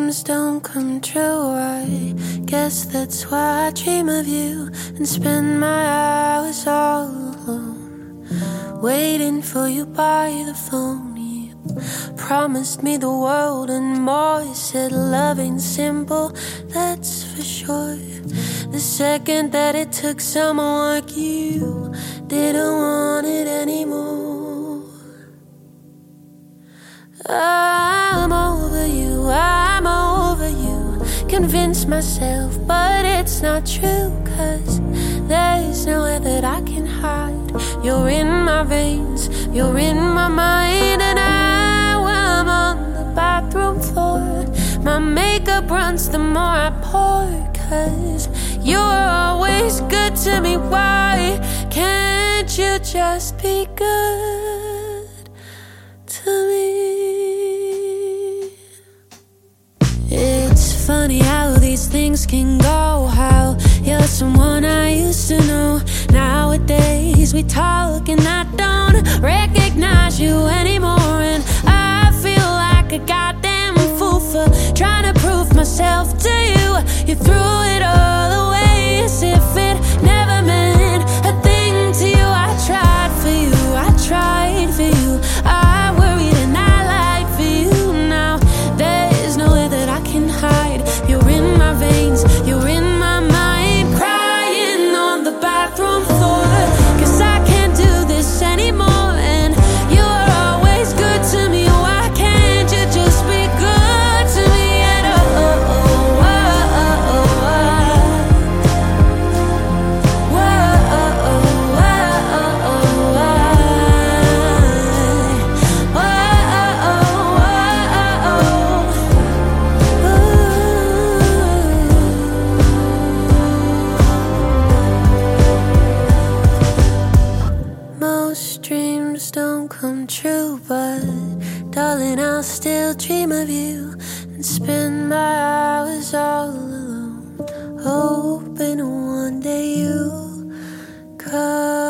dreams don't come true. I guess that's why I dream of you and spend my hours all alone, waiting for you by the phone. You promised me the world and more. You said love ain't simple, that's for sure. The second that it took someone like you, didn't want it anymore. I'm over you, I'm over you. Convince myself, but it's not true, 'cause there's nowhere that I can hide. You're in my veins, you're in my mind. And I'm on the bathroom floor. My makeup runs the more I pour, 'cause you're always good to me. Why can't you just be good to me? It's funny how these things can go, how you're someone I used to know. Nowadays we talk and I don't recognize you anymore. And I feel like a goddamn fool for trying to prove myself to you. You threw it all away as if it never meant a thing to you. I tried for you, I tried for you. I worried and I lied for you. Now there's nowhere that I can hide. You're in my veins, you're in my mind. Crying on the bathroom floor, 'cause I can't do this anymore. And you're always good to me. Why can't you just be good to me at all? Most dreams don't come true, but darling, I'll still dream of you and spend my hours all alone, hoping one day you come.